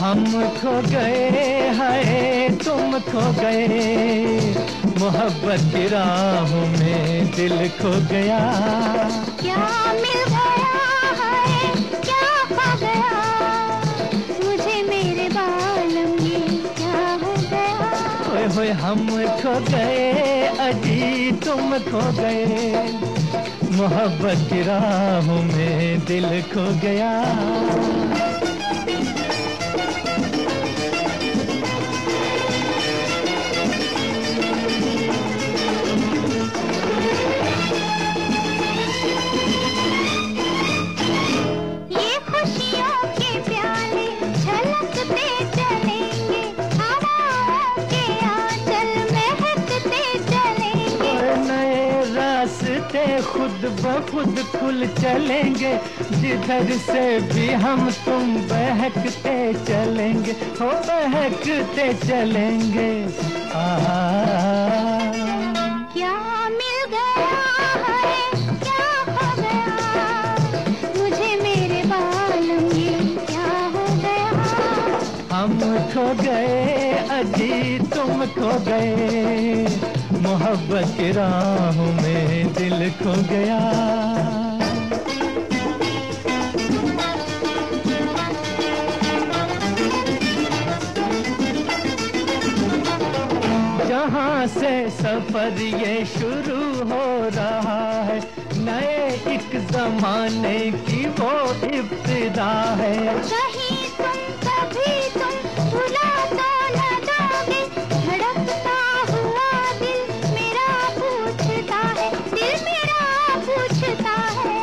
हम खो गए हाय तुम खो गए, मोहब्बत की राहों में दिल खो गया। क्या मिल गया है क्या खो गया, मुझे मेरे बालम ये क्या हो गया। होए होए हम खो गए अजी तुम खो गए, मोहब्बत की राहों में दिल खो गया। खुद ब खुद खुल चलेंगे, जिधर से भी हम तुम बहकते चलेंगे, हो बहकते चलेंगे। क्या मिल गया है क्या खो गया, मुझे मेरे बालम ये क्या हो गया। हम खो गए अजी तुम खो गए, मोहब्बत की राहों में दिल खो गया। जहाँ से सफर ये शुरू हो रहा है, नए एक जमाने की वो इब्तिदा है। कहीं तुम कभी तुम भुला तो न दोगे, धड़कता हुआ दिल मेरा पूछता है, दिल मेरा पूछता है।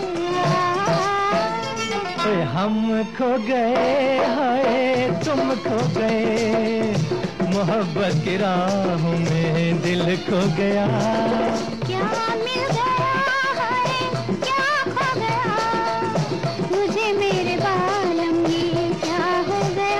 हम खो गए हाय तुम खो गए, मोहब्बत की राहों में दिल खो गया। क्या मिल गया है क्या खो गया, मुझे मेरे बालम ये क्या हो गया।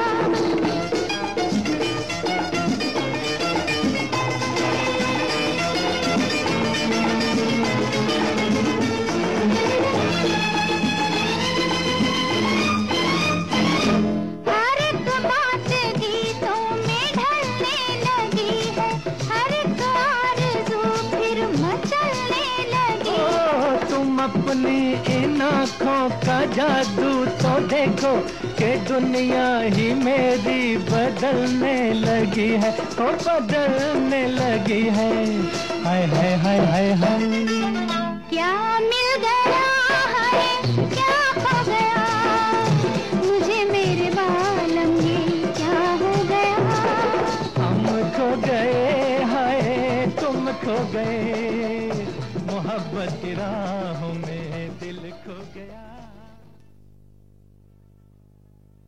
अपनी इन आँखों का जादू तो देखो, कि दुनिया ही मेरी बदलने लगी है, ओ बदलने लगी है। हाय हाय हाय हाय हाय। क्या मिल गया है क्या खो गया, मुझे मेरे बालम ये क्या हो गया। हम खो गए हाय तुम खो गए, मोहब्बत की राहों में दिल खो गया।